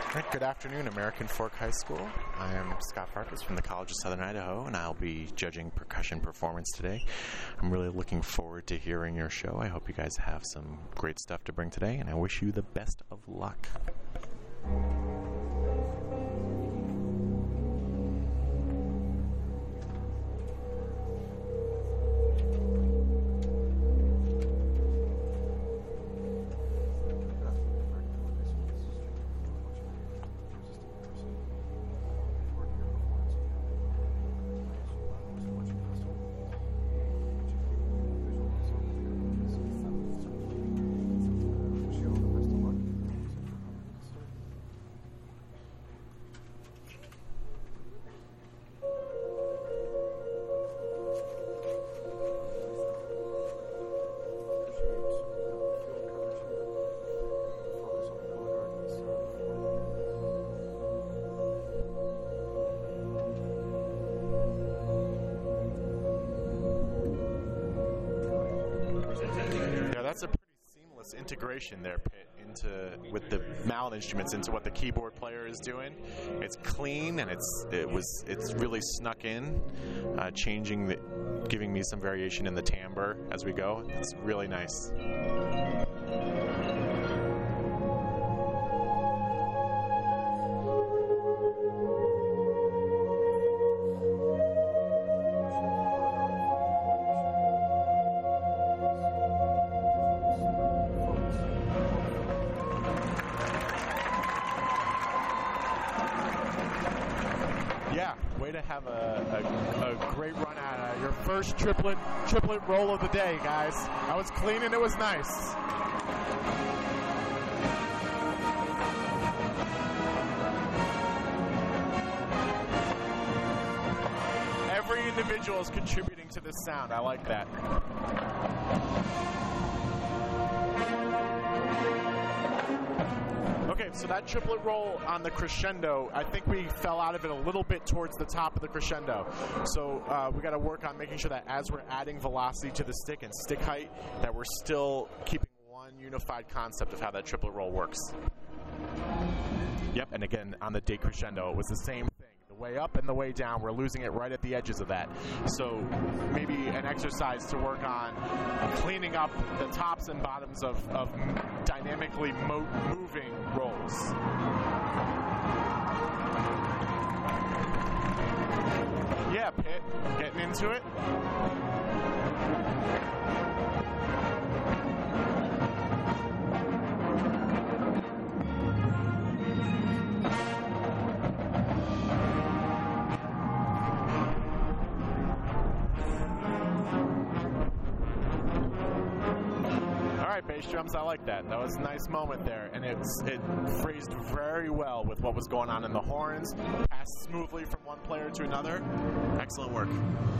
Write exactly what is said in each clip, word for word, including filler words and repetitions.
Right, good afternoon, American Fork High School. I am Scott Farkas from the College of Southern Idaho, and I'll be judging percussion performance today. I'm really looking forward to hearing your show. I hope you guys have some great stuff to bring today, and I wish you the best of luck. That's a pretty seamless integration there, Pitt, into with the mallet instruments into what the keyboard player is doing. It's clean and it's it was it's really snuck in, uh, changing the, giving me some variation in the timbre as we go. It's really nice. Yeah, way to have a, a, a great run at it. Your first triplet triplet roll of the day, guys. That was clean and it was nice. Every individual is contributing to this sound. I like that. Okay, so that triplet roll on the crescendo, I think we fell out of it a little bit towards the top of the crescendo. So uh, we got to work on making sure that as we're adding velocity to the stick and stick height, that we're still keeping one unified concept of how that triplet roll works. Yep, and again, on the decrescendo, it was the same thing. The way up and the way down, we're losing it right at the edges of that. So maybe an exercise to work on cleaning up the tops and bottoms of, of dynamically mo- moving rolls. Yeah, Pitt, getting into it. Bass drums, I like that. That was a nice moment there, and it's it phrased very well with what was going on in the horns, passed smoothly from one player to another. Excellent work.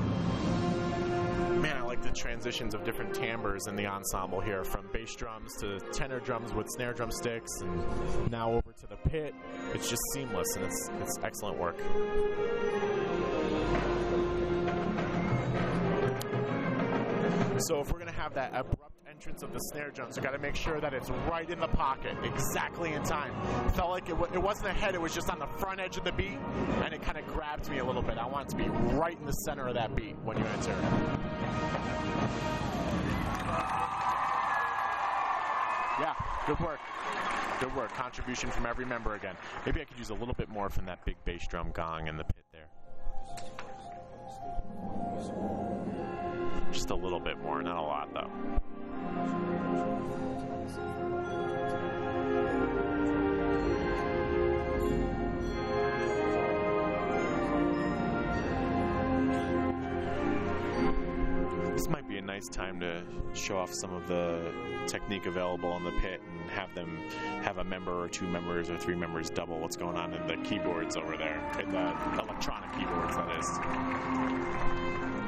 Man, I like the transitions of different timbres in the ensemble here, from bass drums to tenor drums with snare drum sticks, and now over to the pit. It's just seamless, and it's it's excellent work. So if we're going to have that abrupt entrance of the snare drums, we've got to make sure that it's right in the pocket, exactly in time. It felt like it, w- it wasn't ahead, it was just on the front edge of the beat, and it kind of grabbed me a little bit. I want it to be right in the center of that beat when you enter. Yeah, good work. Good work. Contribution from every member again. Maybe I could use a little bit more from that big bass drum gong in the pit there. Just a little bit more, not a lot though. This might be a nice time to show off some of the technique available in the pit and have them have a member or two members or three members double what's going on in the keyboards over there, in the electronic keyboards, that is.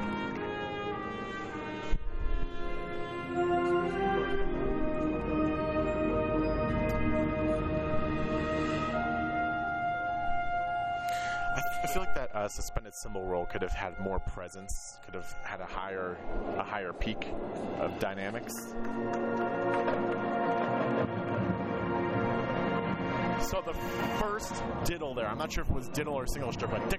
I feel like that uh, suspended cymbal roll could have had more presence, could have had a higher, a higher peak of dynamics. So the first diddle there, I'm not sure if it was diddle or single stroke, but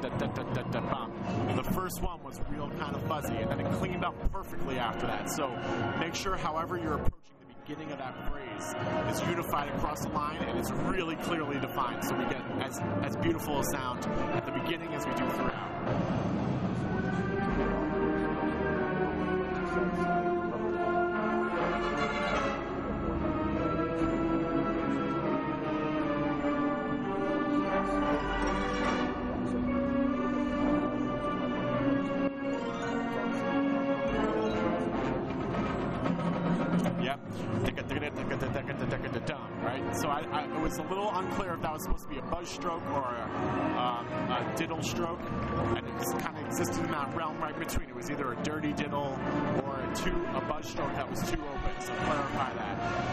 the first one was real kind of fuzzy, and then it cleaned up perfectly after that. So make sure, however you're approaching the beginning of that phrase, is unified across the line and it's really clearly defined. So we get as, as beautiful a sound at the beginning as we do throughout. Right? So I, I, it was a little unclear if that was supposed to be a buzz stroke or a, um, a diddle stroke, and it just kind of existed in that realm right between. It was either a dirty diddle or a, two, a buzz stroke that was too open, so clarify that.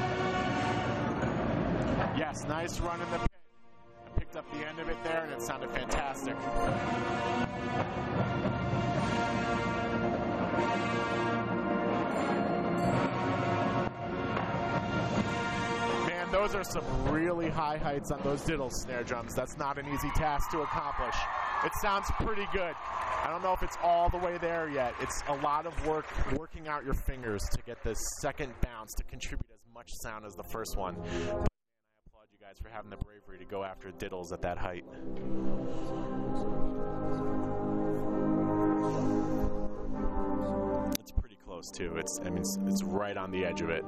Yes, nice run in the pit. I picked up the end of it there, and it sounded fantastic. Those are some really high heights on those diddle snare drums. That's not an easy task to accomplish. It sounds pretty good. I don't know if it's all the way there yet. It's a lot of work working out your fingers to get this second bounce to contribute as much sound as the first one. But man, I applaud you guys for having the bravery to go after diddles at that height. It's pretty close too. It's I mean it's, it's right on the edge of it.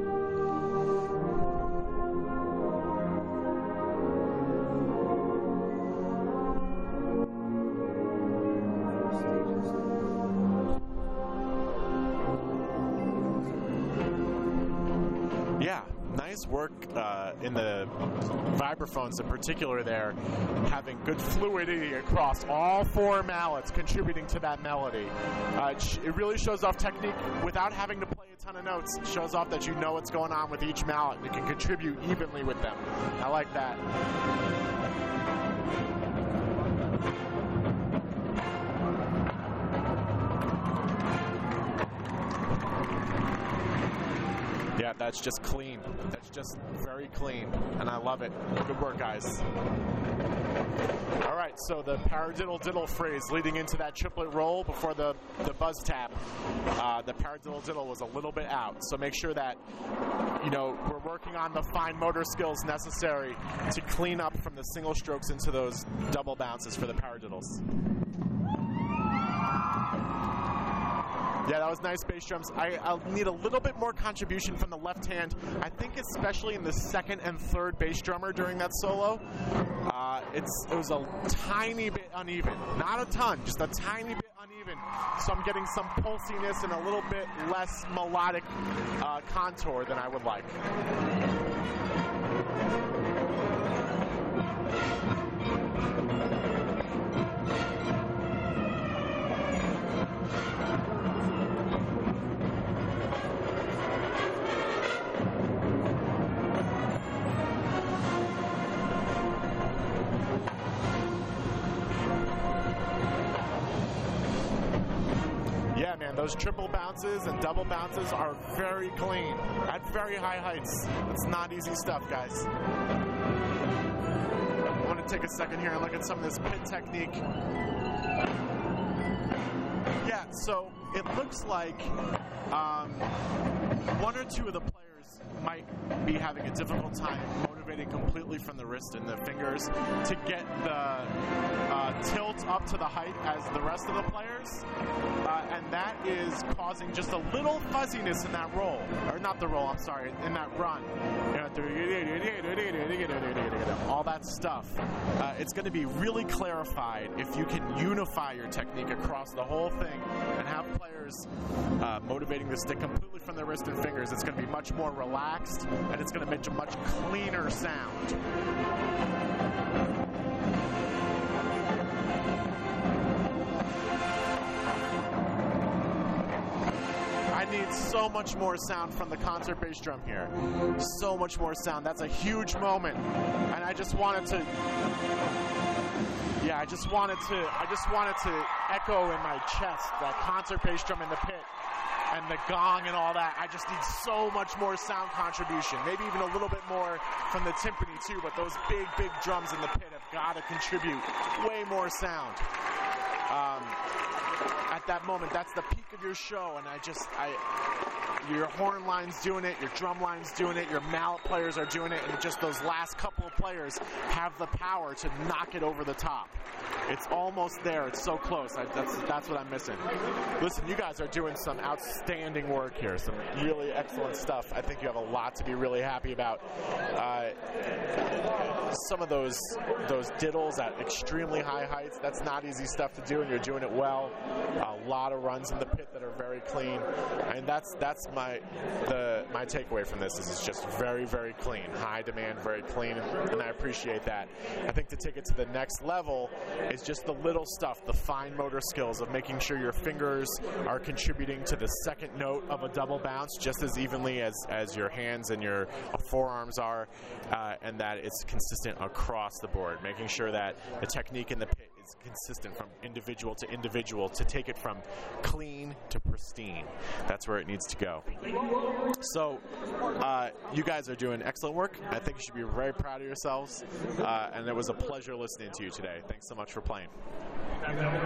Nice work uh, in the vibraphones in particular there, having good fluidity across all four mallets contributing to that melody. Uh, it, sh- it really shows off technique without having to play a ton of notes. It shows off that you know what's going on with each mallet and it can contribute evenly with them. I like that. Yeah, that's just clean. That's just very clean, and I love it. Good work, guys. All right, so the paradiddle diddle phrase leading into that triplet roll before the, the buzz tap, uh, the paradiddle diddle was a little bit out. So make sure that, you know, we're working on the fine motor skills necessary to clean up from the single strokes into those double bounces for the paradiddles. Yeah, that was nice bass drums. I, I'll need a little bit more contribution from the left hand. I think especially in the second and third bass drummer during that solo. Uh, it's it was a tiny bit uneven. Not a ton, just a tiny bit uneven. So I'm getting some pulsiness and a little bit less melodic uh, contour than I would like. Those triple bounces and double bounces are very clean at very high heights. It's not easy stuff, guys. I want to take a second here and look at some of this pit technique. Yeah, so it looks like um, one or two of the players might be having a difficult time motivating completely from the wrist and the fingers to get the uh, tilt up to the height as the rest of the players, uh, and that is causing just a little fuzziness in that roll, or not the roll, I'm sorry, in that run. All that stuff. Uh, it's going to be really clarified if you can unify your technique across the whole thing and have players uh, motivating the stick completely from the wrist and fingers. It's going to be much more relaxed, and it's going to make a much cleaner sound. I need so much more sound from the concert bass drum here. So much more sound. That's a huge moment. And I just wanted to Yeah, I just wanted to I just wanted to echo in my chest that concert bass drum in the pit. and the gong and all that. I just need so much more sound contribution, maybe even a little bit more from the timpani too, but those big, big drums in the pit have got to contribute way more sound. Um, at that moment, that's the peak of your show, and I just, I, your horn line's doing it, your drum line's doing it, your mallet players are doing it, and just those last couple of players have the power to knock it over the top. It's almost there. It's so close. I, that's that's what I'm missing. Listen, you guys are doing some outstanding work here, some really excellent stuff. I think you have a lot to be really happy about. Uh, some of those those diddles at extremely high heights, that's not easy stuff to do, and you're doing it well. A lot of runs in the pit that are very clean, and that's that's my the my takeaway from this is it's just very, very clean, high demand, very clean, and I appreciate that. I think to take it to the next level is just the little stuff, the fine motor skills of making sure your fingers are contributing to the second note of a double bounce just as evenly as, as your hands and your forearms are, uh, and that it's consistent across the board, making sure that the technique in the pit is consistent from individual to individual to take it from clean to pristine. That's where it needs to go. So uh, you guys are doing excellent work. I think you should be very proud of yourselves, uh, and it was a pleasure listening to you today. Thanks so much for playing.